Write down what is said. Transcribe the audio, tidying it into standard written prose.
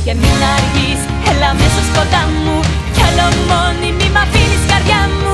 και μην αργείς, έλα αμέσως κοντά μου. Κι άλλο μόνη μη μ' αφήνεις καρδιά μου.